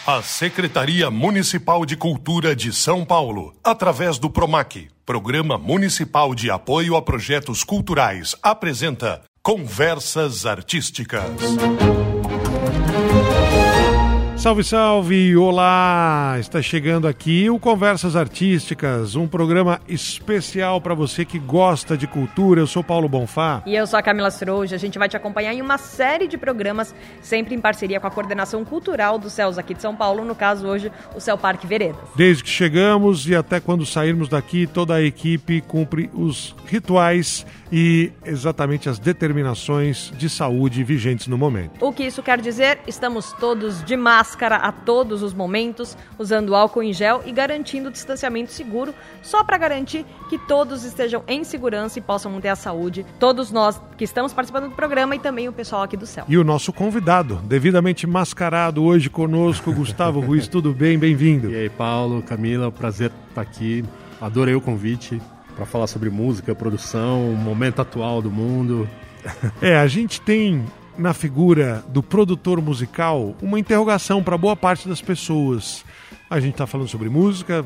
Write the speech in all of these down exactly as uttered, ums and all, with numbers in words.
A Secretaria Municipal de Cultura de São Paulo, através do PROMAC, Programa Municipal de Apoio a Projetos Culturais, apresenta Conversas Artísticas. Salve, salve! Olá! Está chegando aqui o Conversas Artísticas, um programa especial para você que gosta de cultura. Eu sou Paulo Bonfá. E eu sou a Camila Srouja. A gente vai te acompanhar em uma série de programas, sempre em parceria com a Coordenação Cultural dos Céus aqui de São Paulo, no caso hoje, o Céu Parque Veredas. Desde que chegamos e até quando sairmos daqui, toda a equipe cumpre os rituais e exatamente as determinações de saúde vigentes no momento. O que isso quer dizer? Estamos todos de máscara a todos os momentos, usando álcool em gel e garantindo o distanciamento seguro, só para garantir que todos estejam em segurança e possam manter a saúde. Todos nós que estamos participando do programa e também o pessoal aqui do Céu. E o nosso convidado, devidamente mascarado hoje conosco, Gustavo Ruiz. Tudo bem? Bem-vindo. E aí, Paulo, Camila, prazer estar aqui. Adorei o convite para falar sobre música, produção, o momento atual do mundo. É, a gente tem na figura do produtor musical uma interrogação para boa parte das pessoas. A gente está falando sobre música,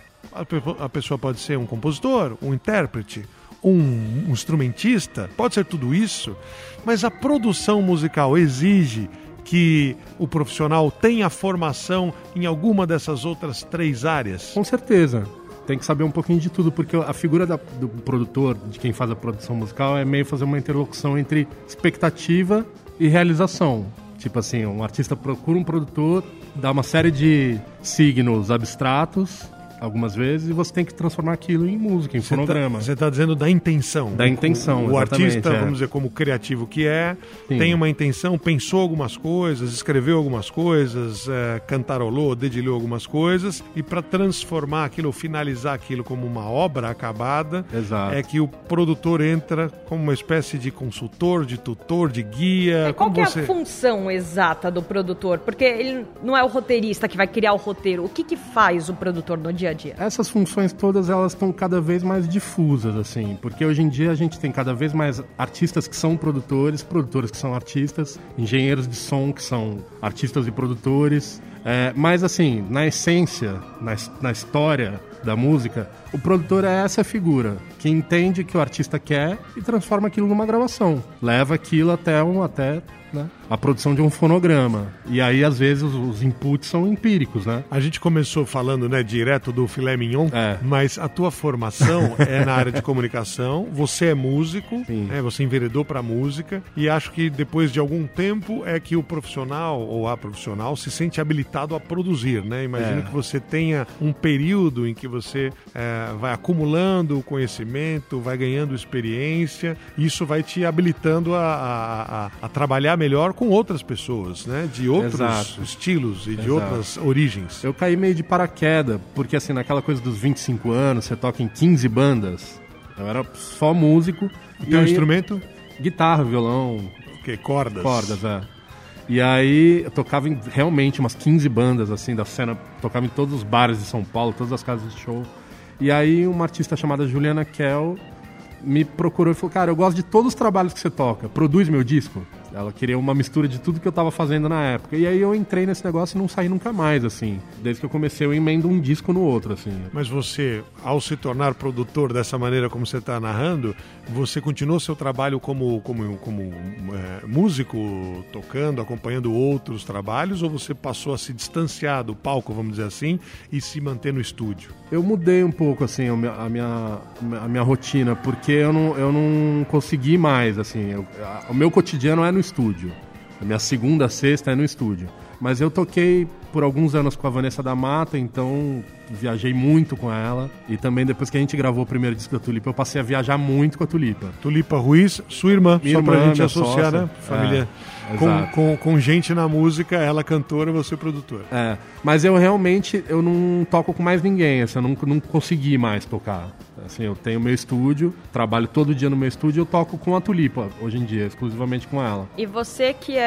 a pessoa pode ser um compositor, um intérprete, um, um instrumentista, pode ser tudo isso, mas a produção musical exige que o profissional tenha formação em alguma dessas outras três áreas? Com certeza. Tem que saber um pouquinho de tudo, porque a figura da, do produtor, de quem faz a produção musical, é meio fazer uma interlocução entre expectativa e realização. Tipo assim, um artista procura um produtor, dá uma série de signos abstratos, algumas vezes, e você tem que transformar aquilo em música, em você fonograma. Você está dizendo da intenção. Da intenção, O, o artista, é. vamos dizer, como criativo que é, Sim. tem uma intenção, pensou algumas coisas, escreveu algumas coisas, é, cantarolou, dedilhou algumas coisas, e para transformar aquilo, finalizar aquilo como uma obra acabada, Exato. é que o produtor entra como uma espécie de consultor, de tutor, de guia. É, qual que você... é a função exata do produtor? Porque ele não é o roteirista que vai criar o roteiro. O que, que faz o produtor no dia a dia? Essas funções todas, elas estão cada vez mais difusas, assim, porque hoje em dia a gente tem cada vez mais artistas que são produtores, produtores que são artistas, engenheiros de som que são artistas e produtores, é, mas assim, na essência, na, na história da música, o produtor é essa figura que entende o que o artista quer e transforma aquilo numa gravação, leva aquilo até, um, até né, a produção de um fonograma. E aí, às vezes, os, os inputs são empíricos, né? A gente começou falando, né, direto do filé mignon, é. mas a tua formação é na área de comunicação, você é músico, né, você enveredou para música, e acho que depois de algum tempo é que o profissional ou a profissional se sente habilitado a produzir, né? Imagino é. que você tenha um período em que você é, vai acumulando conhecimento, vai ganhando experiência, e isso vai te habilitando a, a, a, a trabalhar melhor com outras pessoas, né? De outros Exato. estilos e Exato. de outras origens. Eu caí meio de paraquedas, porque assim, naquela coisa dos vinte e cinco anos, você toca em quinze bandas, eu era só músico. E teu aí, instrumento? Guitarra, violão. O quê? Cordas? Cordas, é. E aí eu tocava em realmente umas quinze bandas, assim, da cena, tocava em todos os bares de São Paulo, todas as casas de show. E aí uma artista chamada Juliana Kell me procurou e falou, cara, eu gosto de todos os trabalhos que você toca, produz meu disco. Ela queria uma mistura de tudo que eu tava fazendo na época. E aí eu entrei nesse negócio e não saí nunca mais, assim. Desde que eu comecei, eu emendo um disco no outro, assim. Mas você, ao se tornar produtor dessa maneira como você está narrando, você continuou seu trabalho como, como, como é, músico, tocando, acompanhando outros trabalhos, ou você passou a se distanciar do palco, vamos dizer assim, e se manter no estúdio? Eu mudei um pouco, assim, a minha, a minha, a minha rotina, porque eu não, eu não consegui mais, assim. Eu, a, o meu cotidiano é no estúdio. A minha segunda, sexta é no estúdio. Mas eu toquei por alguns anos com a Vanessa da Mata, então viajei muito com ela. E também depois que a gente gravou o primeiro disco da Tulipa, eu passei a viajar muito com a Tulipa. Tulipa Ruiz, sua irmã, minha só irmã, pra gente minha associar, sócia. né? Família. É, com, com, com gente na música, ela cantora, você produtor. É, mas eu realmente eu não toco com mais ninguém, assim, eu não, não consegui mais tocar. Assim, eu tenho meu estúdio, trabalho todo dia no meu estúdio, eu toco com a Tulipa, hoje em dia, exclusivamente com ela. E você que é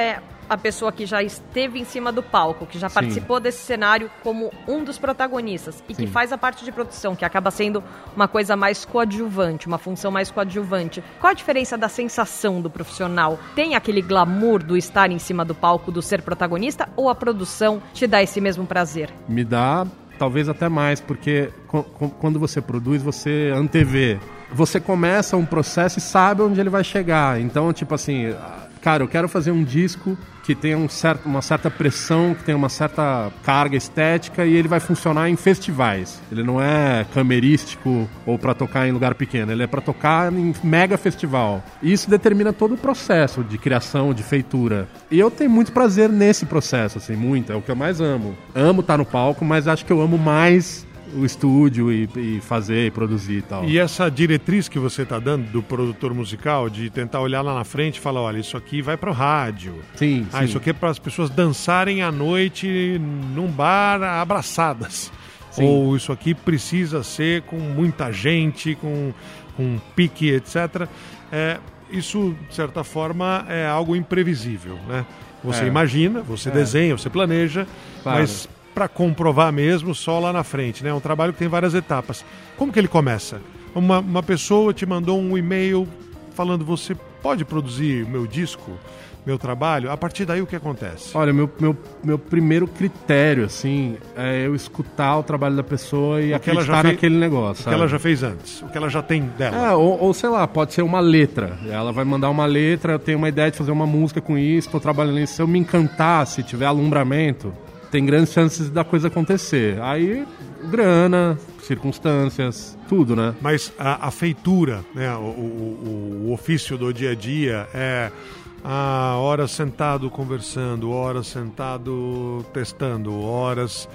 a pessoa que já esteve em cima do palco, que já participou Sim. desse cenário como um dos protagonistas e Sim. que faz a parte de produção, que acaba sendo uma coisa mais coadjuvante, uma função mais coadjuvante. Qual a diferença da sensação do profissional? Tem aquele glamour do estar em cima do palco, do ser protagonista, ou a produção te dá esse mesmo prazer? Me dá talvez até mais, porque quando você produz, você antevê. Você começa um processo e sabe onde ele vai chegar. Então, tipo assim, cara, eu quero fazer um disco que tenha um certo, uma certa pressão, que tenha uma certa carga estética e ele vai funcionar em festivais. Ele não é camerístico ou para tocar em lugar pequeno, ele é para tocar em mega festival. E isso determina todo o processo de criação, de feitura. E eu tenho muito prazer nesse processo, assim, muito. É o que eu mais amo. Amo estar no palco, mas acho que eu amo mais o estúdio e, e fazer e produzir e tal. E essa diretriz que você está dando do produtor musical, de tentar olhar lá na frente e falar, olha, isso aqui vai para o rádio. Sim, ah, sim. Isso aqui é para as pessoas dançarem à noite num bar abraçadas. Sim. Ou isso aqui precisa ser com muita gente, com, com pique, etcétera. É, isso, de certa forma, é algo imprevisível, né? Você é. imagina, você é. desenha, você planeja, claro. mas para comprovar mesmo só lá na frente, né? É um trabalho que tem várias etapas. Como que ele começa? Uma, uma pessoa te mandou um e-mail falando, você pode produzir meu disco, meu trabalho? A partir daí o que acontece? Olha, meu, meu, meu primeiro critério, assim, é eu escutar o trabalho da pessoa e acreditar fez, naquele negócio. O sabe? que ela já fez antes, o que ela já tem dela. É, ou, ou sei lá, pode ser uma letra. Ela vai mandar uma letra, eu tenho uma ideia de fazer uma música com isso, estou trabalhando nisso. Se eu me encantar, se tiver alumbramento, tem grandes chances da coisa acontecer. Aí, grana, circunstâncias, tudo, né? Mas a, a feitura, né? O, o, o ofício do dia a dia é ah, horas sentado conversando, horas sentado testando, horas...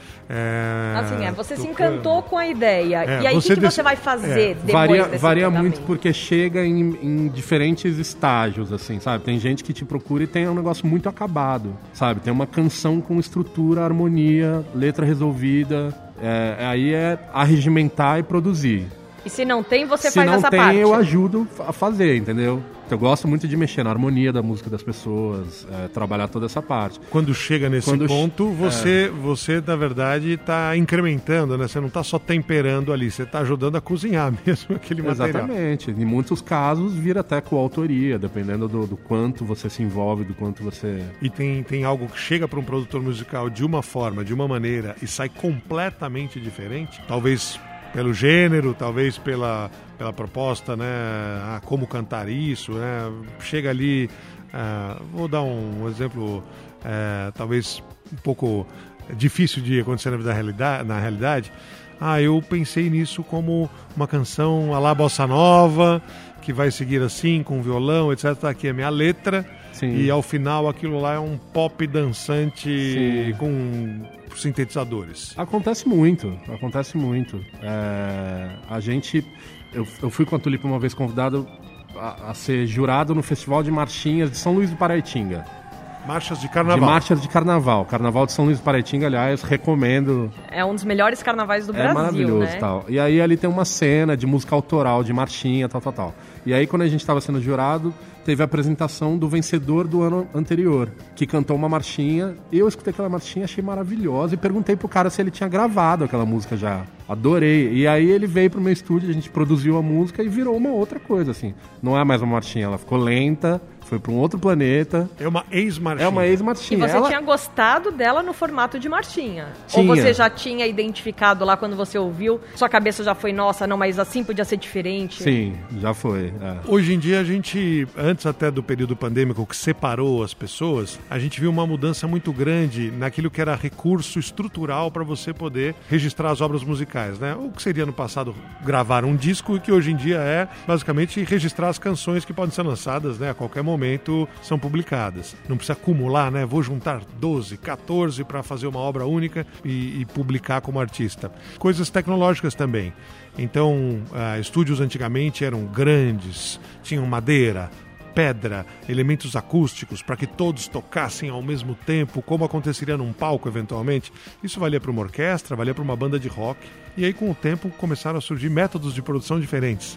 É, assim, é, você tocando. se encantou com a ideia. É, e aí, o que, que você vai fazer é, depois varia, desse Varia muito porque chega em, em diferentes estágios, assim, sabe? Tem gente que te procura e tem um negócio muito acabado, sabe? Tem uma canção com estrutura, harmonia, letra resolvida. É, aí é arregimentar e produzir. E se não tem, você se faz não essa tem, parte? Eu ajudo a fazer, entendeu? Eu gosto muito de mexer na harmonia da música das pessoas, é, trabalhar toda essa parte. Quando chega nesse Quando ponto, você, é... você, na verdade, está incrementando, né? Você não está só temperando ali, você está ajudando a cozinhar mesmo aquele material. Exatamente. Em muitos casos, vira até coautoria, dependendo do, do quanto você se envolve, do quanto você... E tem, tem algo que chega para um produtor musical de uma forma, de uma maneira, e sai completamente diferente? Talvez pelo gênero, talvez pela, pela proposta, né? Ah, como cantar isso, né? Chega ali, ah, vou dar um exemplo, eh, talvez um pouco difícil de acontecer na, vida realidade, na realidade. Ah, eu pensei nisso como uma canção à la bossa nova, que vai seguir assim, com violão, etcétera. Tá aqui a minha letra. Sim. E ao final aquilo lá é um pop dançante. Sim. Com sintetizadores. Acontece muito, acontece muito. É, a gente... Eu, eu fui com a Tulipa uma vez convidado a, a ser jurado no Festival de Marchinhas de São Luís do Paraitinga. Marchas de carnaval. De marchas de carnaval. Carnaval de São Luís do Paraitinga, aliás, recomendo. É um dos melhores carnavais do é Brasil, maravilhoso, né? Tal. E aí ali tem uma cena de música autoral, de marchinha, tal, tal, tal. E aí quando a gente estava sendo jurado, teve a apresentação do vencedor do ano anterior, que cantou uma marchinha. Eu escutei aquela marchinha, achei maravilhosa e perguntei pro cara se ele tinha gravado aquela música já. Adorei. E aí ele veio pro meu estúdio, a gente produziu a música e virou uma outra coisa, assim. Não é mais uma marchinha, ela ficou lenta, foi para um outro planeta. É uma ex-marchinha. É uma ex-marchinha. E você ela... tinha gostado dela no formato de marchinha? Tinha. Ou você já tinha identificado lá quando você ouviu? Sua cabeça já foi, nossa, não, mas assim podia ser diferente? Sim, já foi. É. Hoje em dia a gente, antes até do período pandêmico que separou as pessoas, a gente viu uma mudança muito grande naquilo que era recurso estrutural para você poder registrar as obras musicais, né? O que seria no passado gravar um disco e que hoje em dia é basicamente registrar as canções que podem ser lançadas, né, a qualquer momento. momento são publicadas. Não precisa acumular, né? Vou juntar doze, quatorze para fazer uma obra única e, e publicar como artista. Coisas tecnológicas também. Então, uh, estúdios antigamente eram grandes, tinham madeira, pedra, elementos acústicos para que todos tocassem ao mesmo tempo, como aconteceria num palco eventualmente. Isso valia para uma orquestra, valia para uma banda de rock. E aí, com o tempo, começaram a surgir métodos de produção diferentes.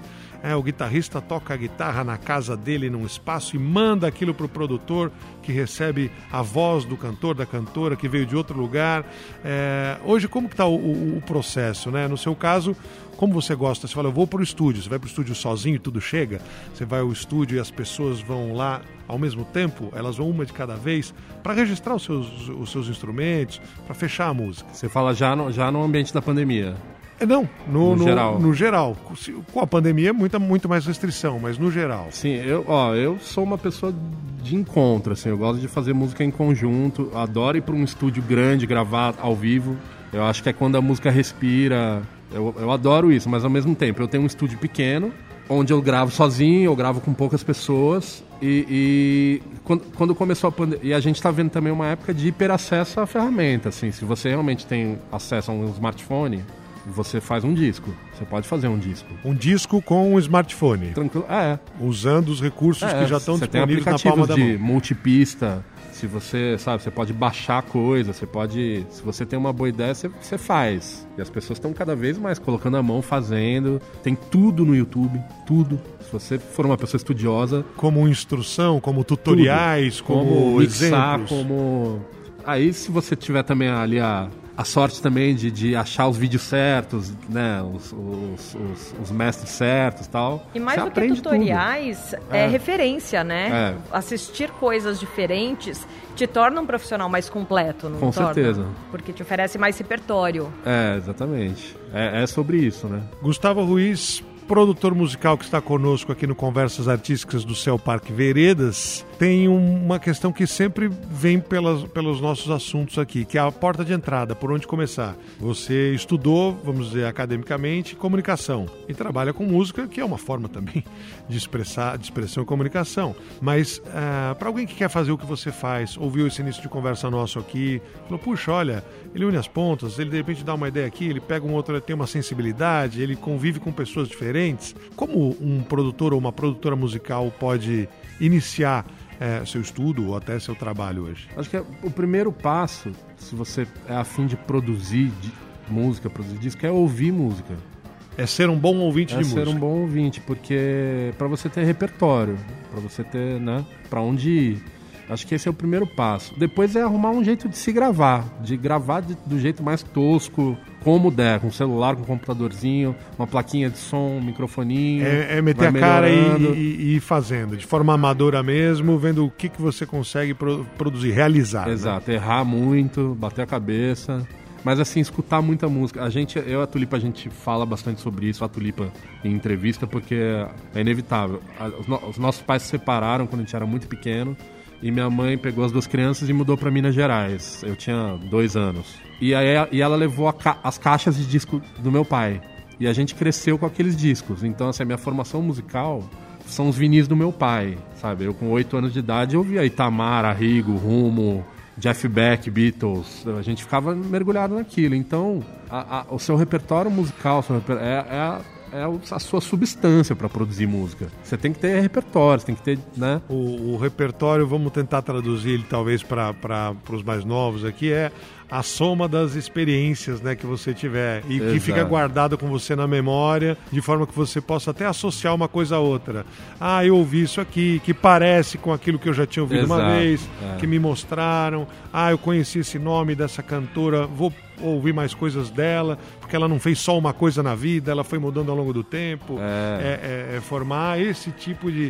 É, o guitarrista toca a guitarra na casa dele, num espaço, e manda aquilo para o produtor, que recebe a voz do cantor, da cantora, que veio de outro lugar. É, hoje, como que está o, o, o processo, né? No seu caso, como você gosta? Você fala, eu vou para o estúdio. Você vai para o estúdio sozinho e tudo chega? Você vai ao estúdio e as pessoas vão lá ao mesmo tempo? Elas vão uma de cada vez para registrar os seus, os seus instrumentos, para fechar a música? Você fala já no, já no ambiente da pandemia? É, não, no, no, no, geral. no geral. Com a pandemia, muita, muito mais restrição, mas no geral. Sim, eu, ó, eu sou uma pessoa de encontro, assim, eu gosto de fazer música em conjunto, adoro ir para um estúdio grande, gravar ao vivo. Eu acho que é quando a música respira. Eu, eu adoro isso, mas ao mesmo tempo eu tenho um estúdio pequeno, onde eu gravo sozinho, eu gravo com poucas pessoas. E, e quando, quando começou a pandemia, e a gente está vendo também uma época de hiperacesso à ferramenta, assim, se você realmente tem acesso a um smartphone, você faz um disco, você pode fazer um disco. Um disco com um smartphone. Tranquilo, é. Usando os recursos é, que já estão disponíveis na palma da mão. Você tem aplicativos de multipista, se você, sabe, você pode baixar coisa, você pode, se você tem uma boa ideia, você, você faz. E as pessoas estão cada vez mais colocando a mão, fazendo. Tem tudo no YouTube, tudo. Se você for uma pessoa estudiosa. Como instrução, como tutoriais, tudo. como, como mixar, exemplos. como... Aí se você tiver também ali a... A sorte também de, de achar os vídeos certos, né? Os, os, os, os mestres certos e tal. E mais Você do que tutoriais, é, é referência, né? É. Assistir coisas diferentes te torna um profissional mais completo, não Com torna? certeza. Porque te oferece mais repertório. É, exatamente. É, é sobre isso, né? Gustavo Ruiz, produtor musical que está conosco aqui no Conversas Artísticas do Céu Parque Veredas, tem uma questão que sempre vem pelas, pelos nossos assuntos aqui, que é a porta de entrada, por onde começar. Você estudou, vamos dizer, academicamente, comunicação e trabalha com música, que é uma forma também de expressar, de expressão e comunicação. Mas uh, para alguém que quer fazer o que você faz, ouviu esse início de conversa nosso aqui, falou, puxa, olha, ele une as pontas, ele de repente dá uma ideia aqui, ele pega um outro, ele tem uma sensibilidade, ele convive com pessoas diferentes. Como um produtor ou uma produtora musical pode iniciar É, seu estudo ou até seu trabalho hoje? Acho que é o primeiro passo, se você é a fim de produzir de música, produzir disco, é ouvir música. É ser um bom ouvinte é de música. É ser um bom ouvinte, porque para você ter repertório, para você ter, né, para onde ir. Acho que esse é o primeiro passo. Depois é arrumar um jeito de se gravar, de gravar de, do jeito mais tosco, como der, com celular, com computadorzinho, uma plaquinha de som, um microfoninho. É, é meter a cara e, e, e ir fazendo, de forma amadora mesmo, vendo o que, que você consegue pro, produzir, realizar. Exato, né? Errar muito, bater a cabeça. Mas assim, escutar muita música. A gente, eu e a Tulipa, a gente fala bastante sobre isso, a Tulipa em entrevista, porque é inevitável. Os, no, os nossos pais se separaram quando a gente era muito pequeno. E minha mãe pegou as duas crianças e mudou para Minas Gerais. Eu tinha dois anos. E, aí, e ela levou a ca- as caixas de disco do meu pai. E a gente cresceu com aqueles discos. Então, assim, a minha formação musical são os vinis do meu pai, sabe? Eu, com oito anos de idade, eu via Itamar, Arrigo, Rumo, Jeff Beck, Beatles. A gente ficava mergulhado naquilo. Então, a, a, o seu repertório musical seu reper- é, é a... é a sua substância para produzir música. Você tem que ter repertório, você tem que ter, né? O, o repertório, vamos tentar traduzir ele talvez para os mais novos aqui, é a soma das experiências, né, que você tiver e Exato. Que fica guardado com você na memória, de forma que você possa até associar uma coisa a outra. Ah, eu ouvi isso aqui, que parece com aquilo que eu já tinha ouvido Exato. Uma vez, é. que me mostraram. Ah, eu conheci esse nome dessa cantora, vou ouvir mais coisas dela, porque ela não fez só uma coisa na vida, ela foi mudando ao longo do tempo. É, é, é formar esse tipo de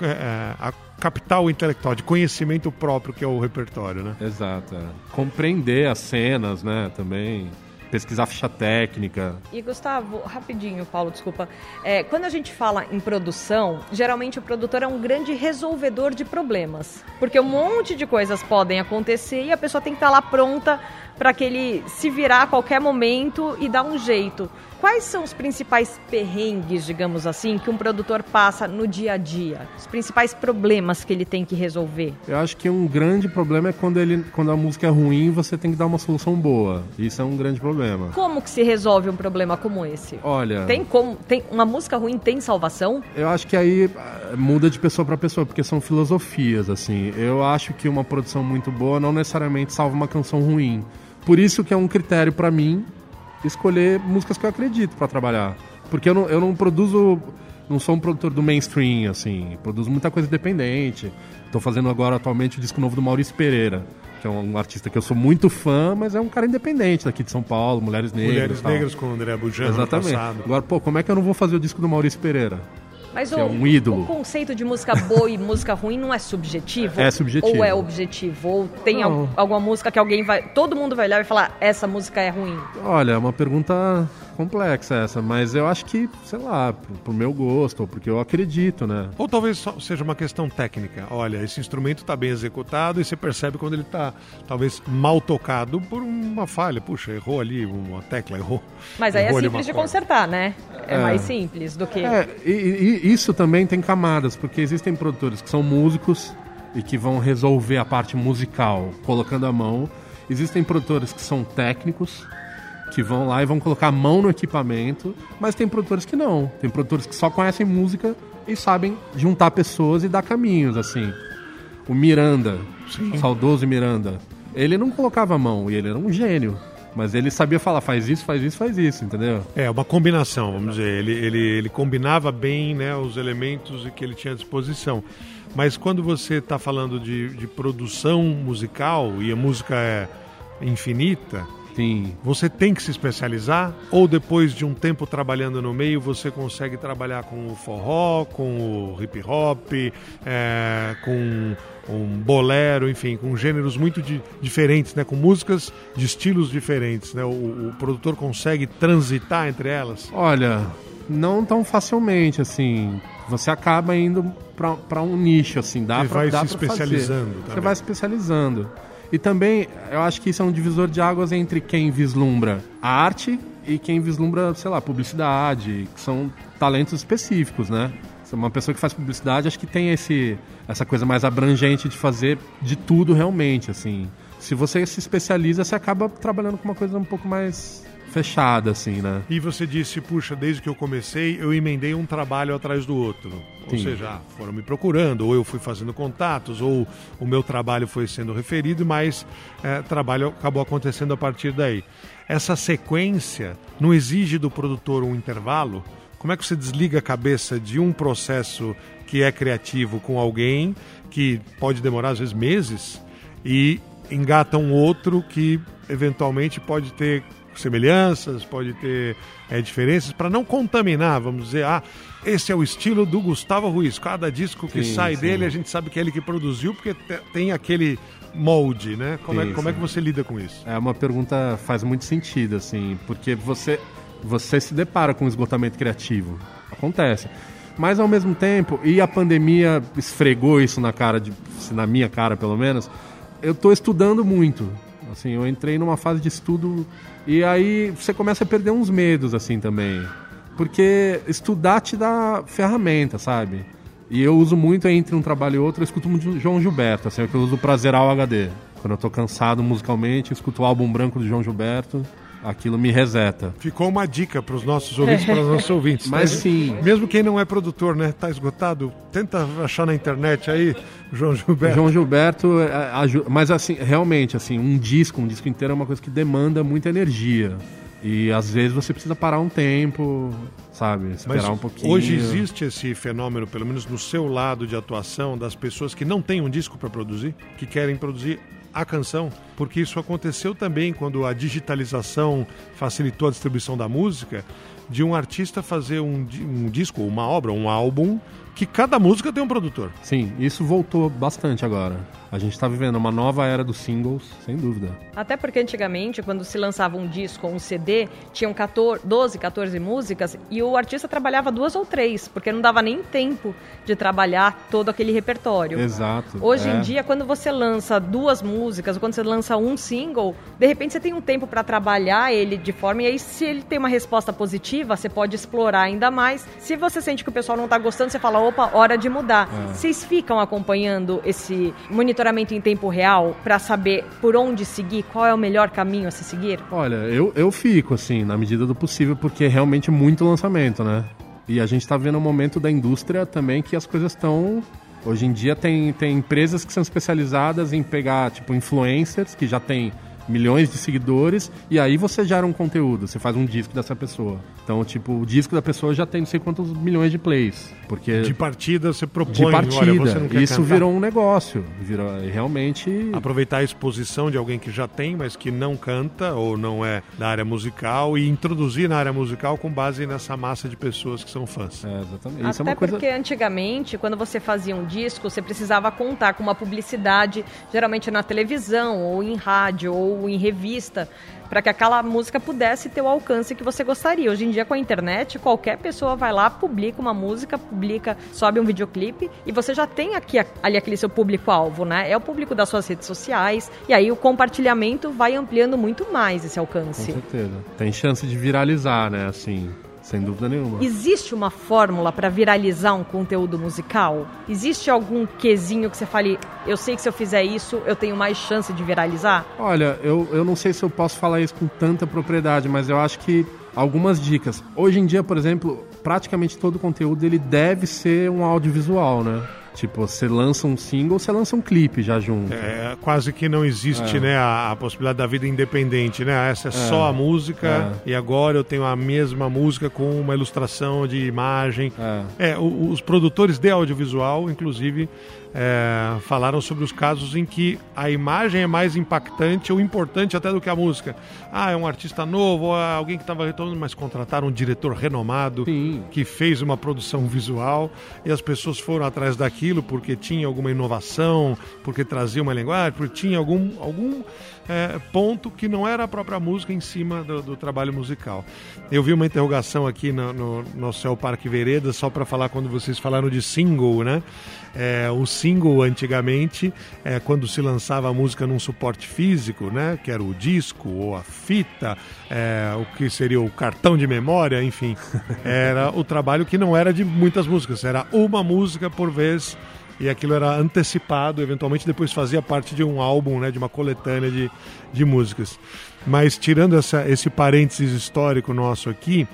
é, a capital intelectual, de conhecimento próprio, que é o repertório, né? Exato. É. Compreender as cenas, né, também. Pesquisar ficha técnica. E Gustavo, rapidinho, Paulo, desculpa. É, quando a gente fala em produção, geralmente o produtor é um grande resolvedor de problemas. Porque um monte de coisas podem acontecer e a pessoa tem que estar lá pronta para que ele se virar a qualquer momento e dar um jeito. Quais são os principais perrengues, digamos assim, que um produtor passa no dia a dia? Os principais problemas que ele tem que resolver? Eu acho que um grande problema é quando, ele, quando a música é ruim, você tem que dar uma solução boa. Isso é um grande problema. Como que se resolve um problema como esse? Olha... Tem como, tem, uma música ruim tem salvação? Eu acho que aí muda de pessoa para pessoa, porque são filosofias, assim. Eu acho que uma produção muito boa não necessariamente salva uma canção ruim. Por isso que é um critério para mim escolher músicas que eu acredito para trabalhar. Porque eu não, eu não produzo não sou um produtor do mainstream, assim, produzo muita coisa independente. Tô fazendo agora, atualmente, o disco novo do Maurício Pereira, que é um artista que eu sou muito fã, mas é um cara independente daqui de São Paulo, Mulheres Negras. Mulheres Negras com o André Bujan. Exatamente. Agora, pô, como é que eu não vou fazer o disco do Maurício Pereira? Mas que o, é um ídolo. o conceito de música boa e música ruim não é subjetivo? É subjetivo. Ou é objetivo? Ou tem al- alguma música que alguém vai... Todo mundo vai olhar e falar, essa música é ruim? Olha, é uma pergunta complexa essa, mas eu acho que, sei lá, pro, pro meu gosto, ou porque eu acredito, né? Ou talvez só seja uma questão técnica. Olha, esse instrumento está bem executado e você percebe quando ele está, talvez, mal tocado por uma falha. Puxa, errou ali uma tecla, errou. Mas aí errou é ali simples de corda. consertar, né? É, É. mais simples do que... É, e, e isso também tem camadas, porque existem produtores que são músicos e que vão resolver a parte musical colocando a mão. Existem produtores que são técnicos, que vão lá e vão colocar a mão no equipamento, mas tem produtores que não. Tem produtores que só conhecem música e sabem juntar pessoas e dar caminhos, assim. O Miranda, o saudoso Miranda, ele não colocava a mão e ele era um gênio. Mas ele sabia falar, faz isso, faz isso, faz isso, entendeu? É, uma combinação, vamos dizer. Ele, ele, ele combinava bem, né, os elementos que ele tinha à disposição. Mas quando você está falando de, de produção musical e a música é infinita, Sim. você tem que se especializar? Ou depois de um tempo trabalhando no meio, você consegue trabalhar com o forró, com o hip hop, é, com um bolero, enfim, com gêneros muito di- diferentes, né? Com músicas de estilos diferentes, né? O, o produtor consegue transitar entre elas? Olha, não tão facilmente, assim. Você acaba indo para um nicho, assim. Dá Você pra, vai dá se pra especializando fazer. Você também. vai se especializando. E também, eu acho que isso é um divisor de águas entre quem vislumbra a arte e quem vislumbra, sei lá, publicidade, que são talentos específicos, né? Uma pessoa que faz publicidade, acho que tem esse, essa coisa mais abrangente de fazer de tudo realmente, assim. Se você se especializa, você acaba trabalhando com uma coisa um pouco mais fechada, assim, né? E você disse, puxa, desde que eu comecei, eu emendei um trabalho atrás do outro. Ou Sim. seja, foram me procurando, ou eu fui fazendo contatos, ou o meu trabalho foi sendo referido, mas é, trabalho acabou acontecendo a partir daí. Essa sequência não exige do produtor um intervalo? Como é que você desliga a cabeça de um processo que é criativo com alguém, que pode demorar às vezes meses, e engata um outro que eventualmente pode ter semelhanças, pode ter é, diferenças, para não contaminar, vamos dizer, ah, esse é o estilo do Gustavo Ruiz, cada disco que Sim, sai sim. dele a gente sabe que é ele que produziu, porque te- tem aquele molde, né? Como, Sim, é, como é sim. que você lida com isso? É uma pergunta faz muito sentido, assim, porque você, você se depara com esgotamento criativo. Acontece. Mas, ao mesmo tempo, e a pandemia esfregou isso na cara, de, na minha cara, pelo menos, eu estou estudando muito. Assim, eu entrei numa fase de estudo e aí você começa a perder uns medos, assim, também. Porque estudar te dá ferramenta, sabe? E eu uso muito, entre um trabalho e outro, eu escuto muito João Gilberto, assim, é o que eu uso pra zerar o H D. Quando eu tô cansado musicalmente, eu escuto o álbum branco do João Gilberto, aquilo me reseta. Ficou uma dica para os nossos ouvintes, para os nossos ouvintes. Mas né? sim. Mesmo quem não é produtor, né? Tá esgotado, tenta achar na internet aí, João Gilberto. João Gilberto é, ajuda, mas assim, realmente, assim, um disco, um disco inteiro é uma coisa que demanda muita energia. E às vezes você precisa parar um tempo, sabe? Esperar Mas um pouquinho. hoje existe esse fenômeno, pelo menos no seu lado de atuação, das pessoas que não têm um disco para produzir, que querem produzir a canção, porque isso aconteceu também quando a digitalização facilitou a distribuição da música, de um artista fazer um, di- um disco, uma obra, um álbum, que cada música tem um produtor. Sim, isso voltou bastante agora. A gente tá vivendo uma nova era dos singles, sem dúvida. Até porque antigamente, quando se lançava um disco ou um C D, tinham quatorze, doze, quatorze músicas e o artista trabalhava duas ou três, porque não dava nem tempo de trabalhar todo aquele repertório. Exato. Hoje é. em dia, quando você lança duas músicas, ou quando você lança um single, de repente você tem um tempo para trabalhar ele de forma, e aí se ele tem uma resposta positiva, você pode explorar ainda mais. Se você sente que o pessoal não está gostando, você fala, opa, hora de mudar. É. Vocês ficam acompanhando esse monitoramento em tempo real para saber por onde seguir, qual é o melhor caminho a se seguir? Olha, eu, eu fico, assim, na medida do possível, porque é realmente muito lançamento, né? E a gente tá vendo um momento da indústria também que as coisas estão... Hoje em dia tem, tem empresas que são especializadas em pegar, tipo, influencers, que já tem milhões de seguidores, e aí você gera um conteúdo, você faz um disco dessa pessoa. Então, tipo, o disco da pessoa já tem não sei quantos milhões de plays. Porque de partida você propõe, de partida, olha, você não quer isso cantar. Virou um negócio, virou realmente... Aproveitar a exposição de alguém que já tem, mas que não canta ou não é da área musical e introduzir na área musical com base nessa massa de pessoas que são fãs. É, exatamente. Até isso é uma coisa... porque antigamente, quando você fazia um disco, você precisava contar com uma publicidade, geralmente na televisão, ou em rádio, ou em revista, para que aquela música pudesse ter o alcance que você gostaria. Hoje em dia, com a internet, qualquer pessoa vai lá, publica uma música, publica, sobe um videoclipe, e você já tem aqui, ali aquele seu público-alvo, né? É o público das suas redes sociais, e aí o compartilhamento vai ampliando muito mais esse alcance. Com certeza. Tem chance de viralizar, né? Assim... Sem dúvida nenhuma. Existe uma fórmula para viralizar um conteúdo musical? Existe algum quesinho que você fale, eu sei que se eu fizer isso, eu tenho mais chance de viralizar? Olha, eu, eu não sei se eu posso falar isso com tanta propriedade, mas eu acho que algumas dicas. Hoje em dia, por exemplo, praticamente todo o conteúdo ele deve ser um audiovisual, né? Tipo, você lança um single, você lança um clipe já junto. É, quase que não existe, é. né, a, a possibilidade da vida independente, né? Essa é, é. só a música é. e agora eu tenho a mesma música com uma ilustração de imagem. É, é o, os produtores de audiovisual, inclusive, é, falaram sobre os casos em que a imagem é mais impactante ou importante até do que a música. Ah, é um artista novo, ou é alguém que estava retornando, mas contrataram um diretor renomado Sim. que fez uma produção visual e as pessoas foram atrás daquilo porque tinha alguma inovação, porque trazia uma linguagem, porque tinha algum, algum é, ponto que não era a própria música em cima do, do trabalho musical. Eu vi uma interrogação aqui no, no, no Céu Parque Vereda, só para falar quando vocês falaram de single, né? É, o single, antigamente, é, quando se lançava a música num suporte físico, né, que era o disco ou a fita, é, o que seria o cartão de memória, enfim, era o trabalho que não era de muitas músicas, era uma música por vez, e aquilo era antecipado, eventualmente depois fazia parte de um álbum, né, de uma coletânea de, de músicas. Mas tirando essa, esse parênteses histórico nosso aqui,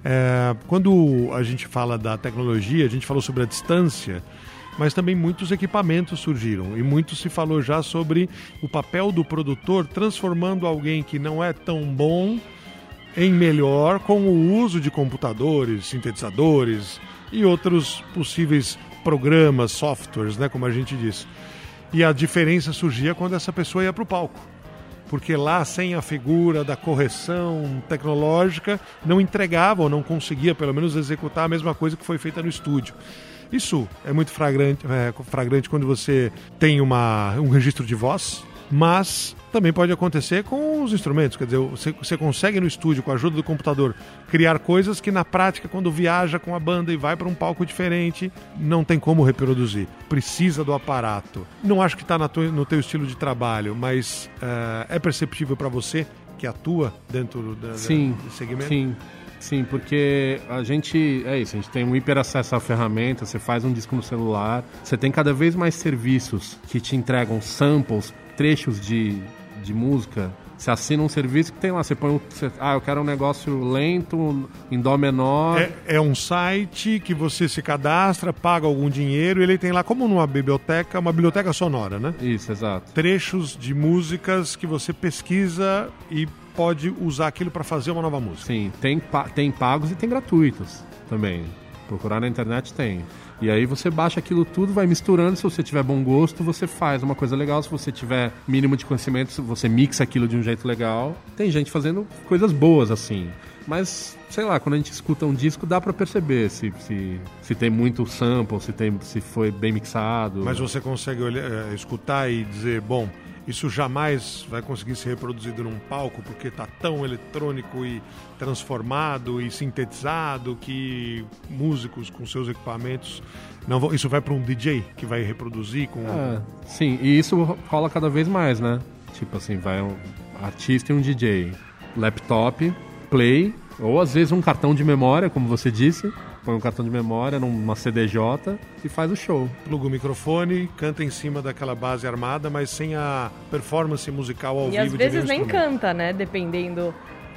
é, quando a gente fala da tecnologia, a gente falou sobre a distância, mas também muitos equipamentos surgiram e muito se falou já sobre o papel do produtor transformando alguém que não é tão bom em melhor com o uso de computadores, sintetizadores e outros possíveis programas, softwares, né, como a gente diz. E a diferença surgia quando essa pessoa ia para o palco. Porque lá, sem a figura da correção tecnológica, não entregava ou não conseguia, pelo menos, executar a mesma coisa que foi feita no estúdio. Isso é muito flagrante, é, flagrante quando você tem uma, um registro de voz, mas também pode acontecer com os instrumentos. Quer dizer, você, você consegue no estúdio, com a ajuda do computador, criar coisas que na prática, quando viaja com a banda e vai para um palco diferente, não tem como reproduzir. Precisa do aparato. Não acho que está no teu estilo de trabalho, mas uh, é perceptível para você que atua dentro da, sim, da, desse segmento? Sim. Sim, porque a gente, é isso, a gente tem um hiperacesso à ferramenta, você faz um disco no celular, você tem cada vez mais serviços que te entregam samples, trechos de, de música, você assina um serviço que tem lá, você põe um, você, ah, eu quero um negócio lento, em dó menor. É, é um site que você se cadastra, paga algum dinheiro e ele tem lá, como numa biblioteca, uma biblioteca sonora, né? Isso, exato. Trechos de músicas que você pesquisa e pode usar aquilo para fazer uma nova música. Sim, tem, tem pagos e tem gratuitos também. Procurar na internet tem. E aí você baixa aquilo tudo, vai misturando. Se você tiver bom gosto, você faz uma coisa legal. Se você tiver mínimo de conhecimento, você mixa aquilo de um jeito legal. Tem gente fazendo coisas boas assim. Mas, sei lá, quando a gente escuta um disco, dá pra perceber se, se, se tem muito sample, se, tem, se foi bem mixado. Mas você consegue olhar, escutar e dizer, bom, isso jamais vai conseguir ser reproduzido num palco porque está tão eletrônico e transformado e sintetizado que músicos com seus equipamentos não vão, isso vai para um D J que vai reproduzir com... É, sim, e isso rola cada vez mais, né? Tipo assim, vai um artista e um D J, laptop, play, ou às vezes um cartão de memória, como você disse, põe um cartão de memória numa C D J e faz o show. Pluga o microfone, canta em cima daquela base armada, mas sem a performance musical ao e vivo. E às vezes nem canta, né? Dependendo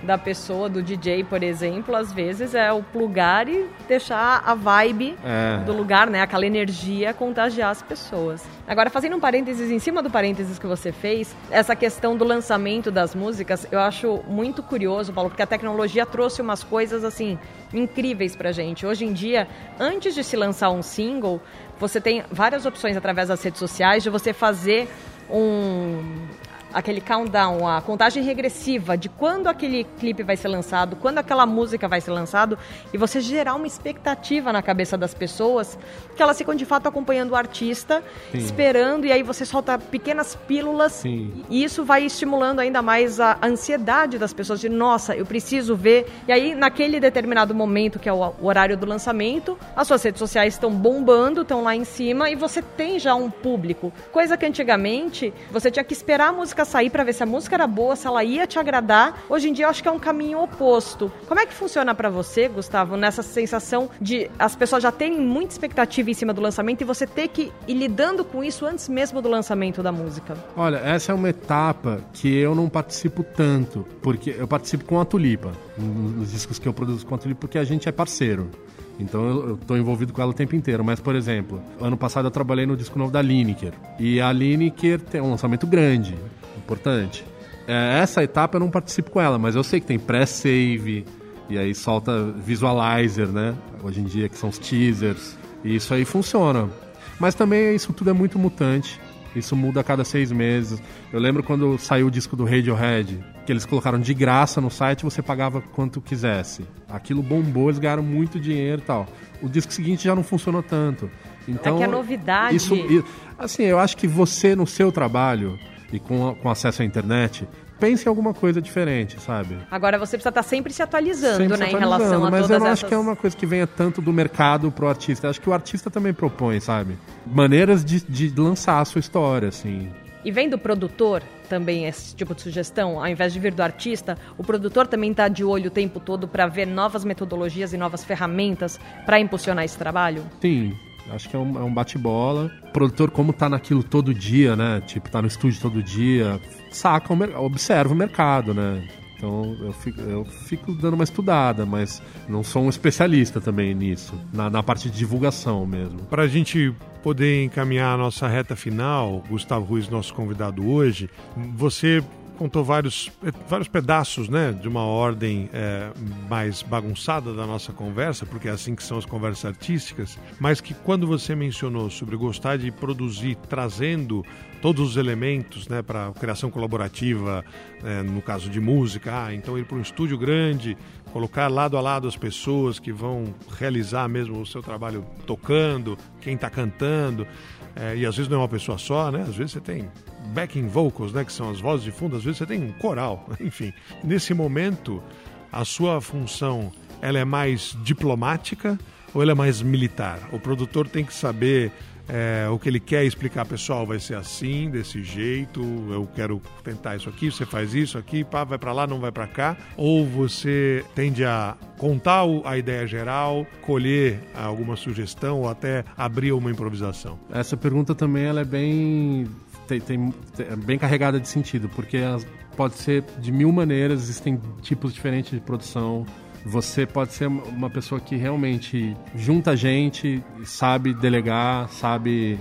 da pessoa, do D J, por exemplo, às vezes é o plugar e deixar a vibe é. do lugar, né? Aquela energia contagiar as pessoas. Agora, fazendo um parênteses em cima do parênteses que você fez, essa questão do lançamento das músicas, eu acho muito curioso, Paulo, porque a tecnologia trouxe umas coisas, assim, incríveis pra gente. Hoje em dia, antes de se lançar um single, você tem várias opções através das redes sociais de você fazer um... aquele countdown, a contagem regressiva de quando aquele clipe vai ser lançado, quando aquela música vai ser lançado, e você gerar uma expectativa na cabeça das pessoas, que elas ficam de fato acompanhando o artista, Sim. esperando, e aí você solta pequenas pílulas, Sim. e isso vai estimulando ainda mais a ansiedade das pessoas, de nossa, eu preciso ver, e aí naquele determinado momento, que é o horário do lançamento, as suas redes sociais estão bombando, estão lá em cima, e você tem já um público, coisa que antigamente você tinha que esperar a música sair para ver se a música era boa, se ela ia te agradar. Hoje em dia eu acho que é um caminho oposto. Como é que funciona para você, Gustavo, nessa sensação de as pessoas já terem muita expectativa em cima do lançamento e você ter que ir lidando com isso antes mesmo do lançamento da música? Olha, essa é uma etapa que eu não participo tanto, porque eu participo com a Tulipa, nos discos que eu produzo com a Tulipa, porque a gente é parceiro. Então eu estou envolvido com ela o tempo inteiro. Mas, por exemplo, ano passado eu trabalhei no disco novo da Lineker. E a Lineker tem um lançamento grande, importante. É, essa etapa eu não participo com ela, mas eu sei que tem pré-save, e aí solta visualizer, né? Hoje em dia, que são os teasers. E isso aí funciona. Mas também isso tudo é muito mutante. Isso muda a cada seis meses. Eu lembro quando saiu o disco do Radiohead, que eles colocaram de graça no site, você pagava quanto quisesse. Aquilo bombou, eles ganharam muito dinheiro e tal. O disco seguinte já não funcionou tanto. Então, é que a novidade... Isso, assim, eu acho que você, no seu trabalho, e com, com acesso à internet, pense em alguma coisa diferente, sabe? Agora você precisa estar sempre se atualizando, sempre né, se atualizando, em relação a mas todas eu não essas... acho que é uma coisa que venha tanto do mercado pro artista. Eu acho que o artista também propõe, sabe? Maneiras de, de lançar a sua história, assim. E vem do produtor também esse tipo de sugestão? Ao invés de vir do artista, o produtor também está de olho o tempo todo para ver novas metodologias e novas ferramentas para impulsionar esse trabalho? Sim. Acho que é um, é um bate-bola. O produtor, como tá naquilo todo dia, né? Tipo, tá no estúdio todo dia, saca, o, observa o mercado, né? Então eu fico, eu fico dando uma estudada, mas não sou um especialista também nisso, na, na parte de divulgação mesmo. Para a gente poder encaminhar a nossa reta final, Gustavo Ruiz, nosso convidado hoje, você contou vários, vários pedaços, né, de uma ordem é, mais bagunçada da nossa conversa, porque é assim que são as conversas artísticas, mas que quando você mencionou sobre gostar de produzir trazendo todos os elementos, né, para a criação colaborativa, é, no caso de música, ah, então ir para um estúdio grande, colocar lado a lado as pessoas que vão realizar mesmo o seu trabalho tocando, quem está cantando, é, e às vezes não é uma pessoa só, né, às vezes você tem backing vocals, né, que são as vozes de fundo, às vezes você tem um coral, enfim. Nesse momento, a sua função, ela é mais diplomática ou ela é mais militar? O produtor tem que saber é, o que ele quer explicar, pessoal, vai ser assim, desse jeito, eu quero tentar isso aqui, você faz isso aqui, pá, vai pra lá, não vai pra cá, ou você tende a contar a ideia geral, colher alguma sugestão ou até abrir uma improvisação? Essa pergunta também ela é bem... Tem, tem, é bem carregada de sentido, porque elas, pode ser de mil maneiras, existem tipos diferentes de produção. Você pode ser uma pessoa que realmente junta gente, sabe delegar, sabe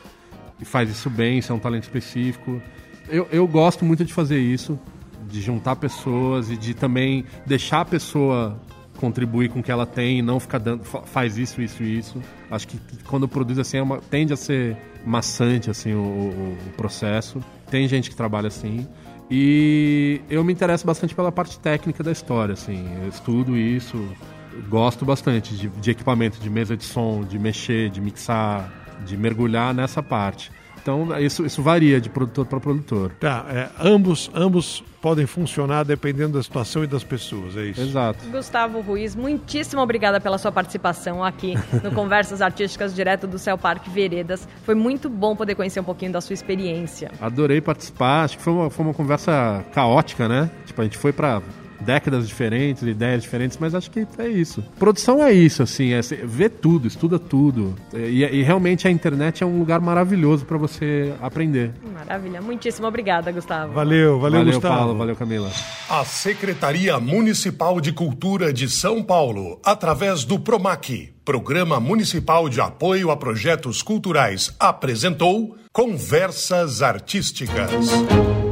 e faz isso bem, isso é um talento específico. Eu, eu gosto muito de fazer isso, de juntar pessoas e de também deixar a pessoa contribuir com o que ela tem e não ficar dando, faz isso, isso e isso. Acho que quando produz assim, é uma, tende a ser maçante assim, o, o, o processo. Tem gente que trabalha assim. E eu me interesso bastante pela parte técnica da história. Assim. Eu estudo isso, gosto bastante de, de equipamento, de mesa de som, de mexer, de mixar, de mergulhar nessa parte. Então, isso, isso varia de produtor para produtor. Tá, é, ambos, ambos podem funcionar dependendo da situação e das pessoas, é isso? Exato. Gustavo Ruiz, muitíssimo obrigada pela sua participação aqui no Conversas Artísticas, direto do Céu Parque Veredas. Foi muito bom poder conhecer um pouquinho da sua experiência. Adorei participar, acho que foi uma, foi uma conversa caótica, né? Tipo, a gente foi para décadas diferentes, ideias diferentes, mas acho que é isso. Produção é isso, assim, é ver tudo, estuda tudo. E, e realmente a internet é um lugar maravilhoso para você aprender. Maravilha. Maravilha. Muitíssimo obrigada, Gustavo. Valeu, valeu, Valeu, Gustavo. Paulo, valeu, Camila. A Secretaria Municipal de Cultura de São Paulo, através do PROMAC, Programa Municipal de Apoio a Projetos Culturais, apresentou Conversas Artísticas.